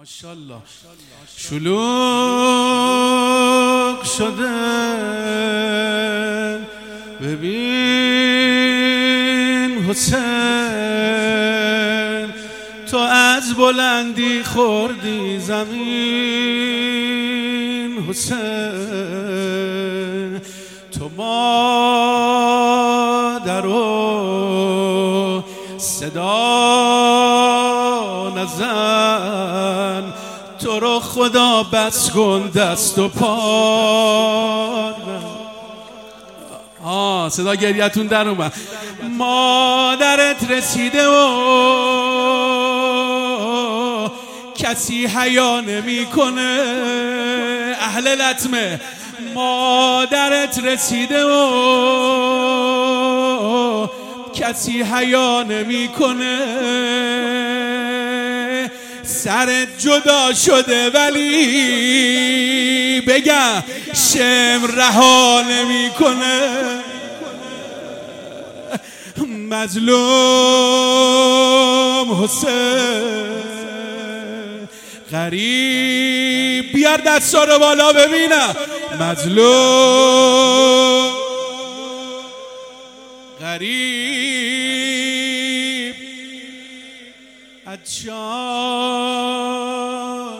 ماشاءالله شلوغ شده ببین حسین تو از بلندی خوردی زمین حسین تو مادر و صدا نزن تو رو خدا بس کن دست و پا صدا گریتون در اومد مادرت رسیده و کسی حیا نمیکنه اهل لطمه مادرت رسیده و کسی حیا نمیکنه سرت جدا شده ولی بگم شم رها نمیکنه مظلوم حسین غریب بیار دستا رو بالا ببینم مظلوم غریب عطشان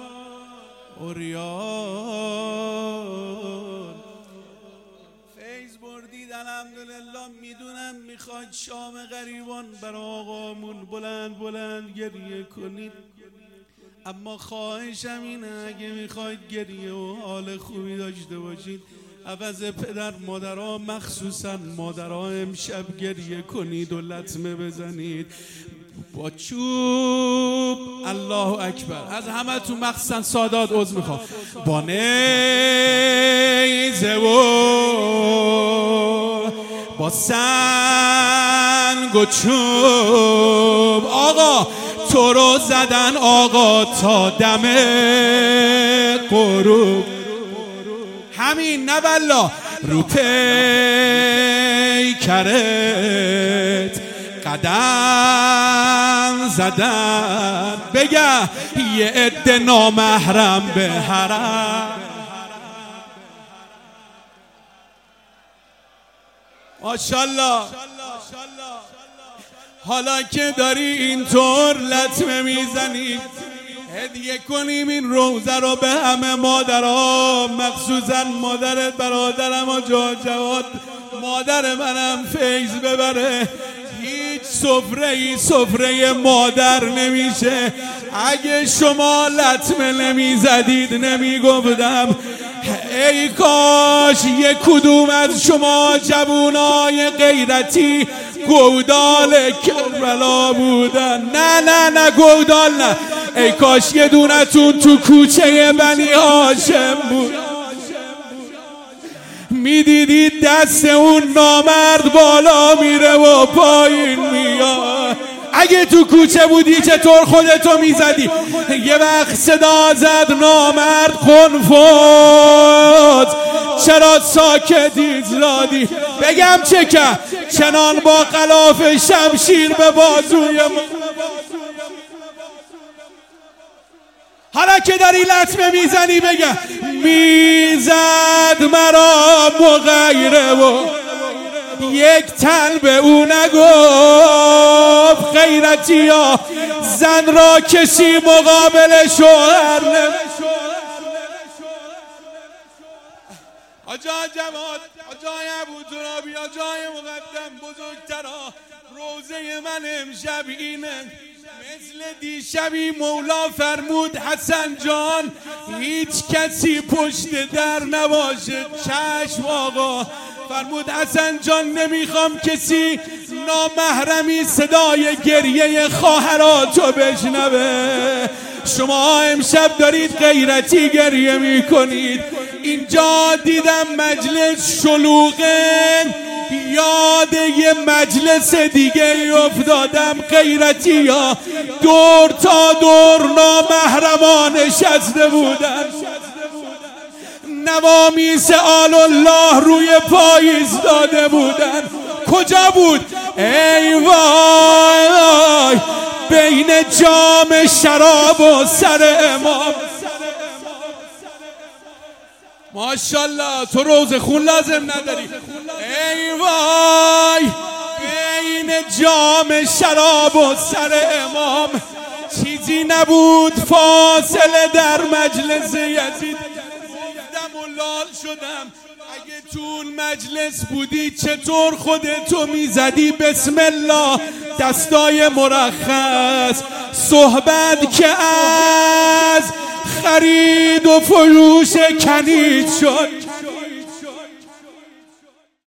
اوریان فیض بردید الحمدلله میدونم میخواید شام غریبان برای آقامون بلند بلند گریه کنید اما خواهشم اینه اگه میخواید گریه و حال خوبی داشته باشید عوض پدر مادرها مخصوصا مادرها امشب گریه کنید و لطمه بزنید با چوب الله اکبر از همه تو مخصوصا سادات عضو میخوام با نیزه و با سنگ و چوب آقا تو رو زدن آقا تا دم غروب همین نه والله رو پیکرت قدم زدن بگه یه عده نامحرم به حرم ماشاءالله حالا که داری اینطور لطمه میزنی هدیه کنیم این روزه رو به همه مادرها مخصوصا مادر برادرم و جواد مادر منم فیض ببره هیچ سفره مادر نمیشه اگه شما لطمه نمیزدید نمیگفتم ای کاش یک کدوم از شما جوونای غیرتی گودال کربلا بودن نه گودال نه ای کاش یه دونتون تو کوچه بنی هاشم بود میدیدید دست اون نامرد بالا میره و پایین میاد اگه تو کوچه بودی چطور خودتو میزدی یه وقت صدا زد نامرد قنفذ چرا ساکت ایستادی بگم چه کرد چنان با غلاف شمشیر به بازوی حالا که داری لطمه میزنی بگم میزد مرا مغیره و یک تن به او نگفت غیرتی ها زن را کسی مقابل شوهر آجای جماعت آجای ابوترابی آجای مقدم بزرگترها روزه من امشب اینه مثل دیشبی مولا فرمود حسن جان هیچ کسی پشت در نباشه چشم آقا فرمود حسن جان نمیخوام کسی نامحرمی صدای گریه خواهراتو بشنوه شما امشب دارید غیرتی گریه میکنید اینجا دیدم مجلس شلوغه یاد یه مجلس دیگه افتادم غیرتی ها دور تا دور نامحرمان نشسته بودن نوامیس آل الله روی پای ایستاده بودن کجا بود ای وای بین جام شراب و سر امام. ماشاءالله تو روزه خون لازم نداری. ای وای بین جام شراب و سر امام چیزی نبود فاصله در مجلس یزید. گفتم و لال شدم اگه تو مجلس بودی چطور خودتو میزدی بسم الله دستای مرخص. صحبت که از خرید و فروش کنید شد